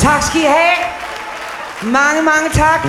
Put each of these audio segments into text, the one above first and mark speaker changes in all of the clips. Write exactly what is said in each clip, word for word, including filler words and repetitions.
Speaker 1: Tak skal I have. Mange, mange tak.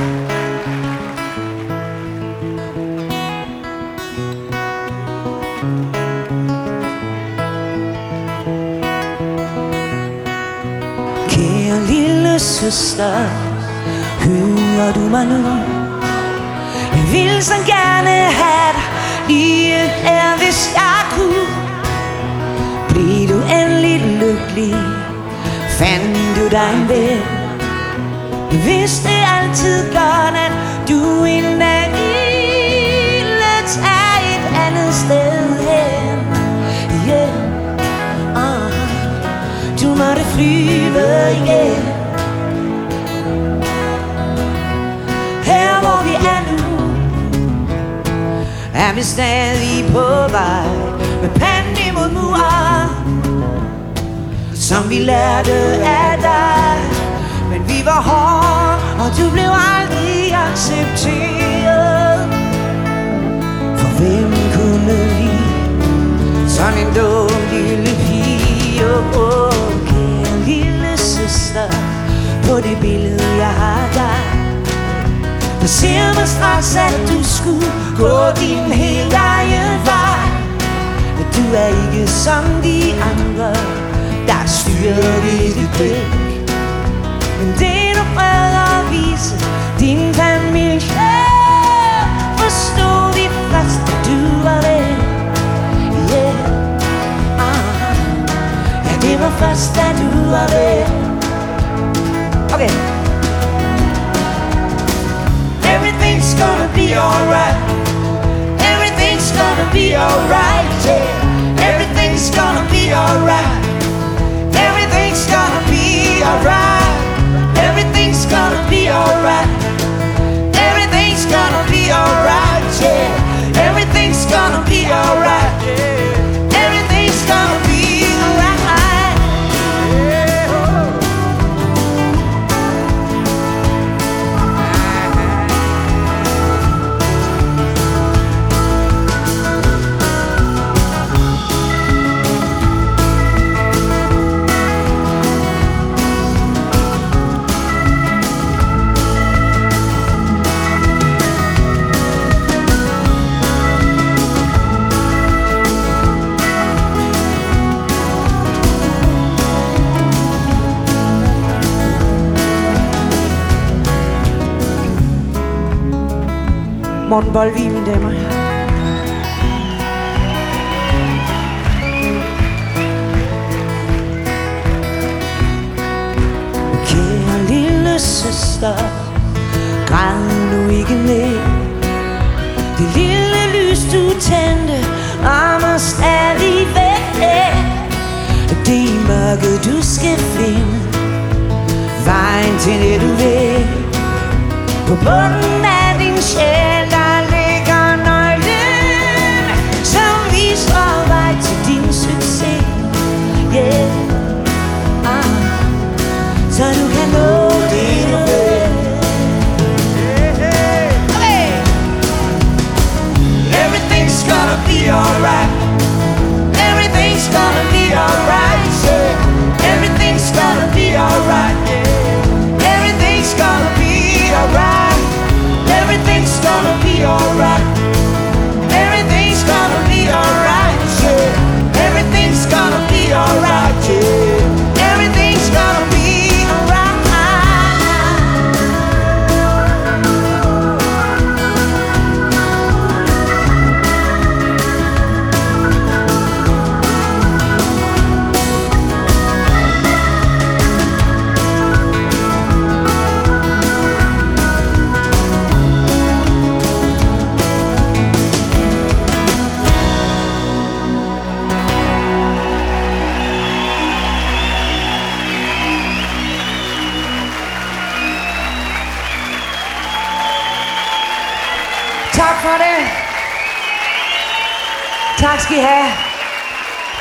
Speaker 1: Kære lille søster, hører du mig nu? Jeg vil så gerne have dig lige her, hvis jeg kunne. Blev du endelig lykkelig? Fandt du dig en ven? Jeg vidste altid godt, at du en dag ville tage et andet sted hen. Yeah. uh, Du måtte flyve igen. Her hvor vi er nu, er vi stadig på vej med panden imod muren, som vi lærte af dig. Men vi var hårde, og du blev aldrig accepteret. For hvem kunne lide sådan en dum lille pige? Åh, kære lille søster, på det billede jeg har dig, der ser mig straks, at du skulle gå din helt egen vej. Men du er ikke som de andre, der er styret ved dit blik. Men det du prøvede at vise din familie, forstod vi først, da du var væk. Yeah. uh. Ja, det var først, da du var væk. Okay. Everything's gonna be alright. Everything's gonna be alright. Yeah. Everything's gonna be alright. Everything's gonna be alright. Everything's gonna be alright. Everything's gonna be alright. Yeah. Everything's gonna be alright. Yeah. Everything's gonna be alright. Morten Bolvig, mine damer og herrer. Kære lille søster, græd nu ikke ned. Det lille lys du tændte rammer stadig væk. Det er i mørket du skal finde vejen til det du vil. På bunden af din sjæl der ligger nøglen, som viser vej til din succes. Yeah. uh. Så du kan nå det du vil. Okay. Everything's gonna be alright. Everything's gonna be alright. Yeah. Everything's gonna be alright. Yeah. Everything's gonna be alright. Everything's gonna be alright. Everything's gonna be alright. Yeah. Everything's gonna be alright. Yeah. Everything's gonna be alright. Tak for det. Tak skal I have.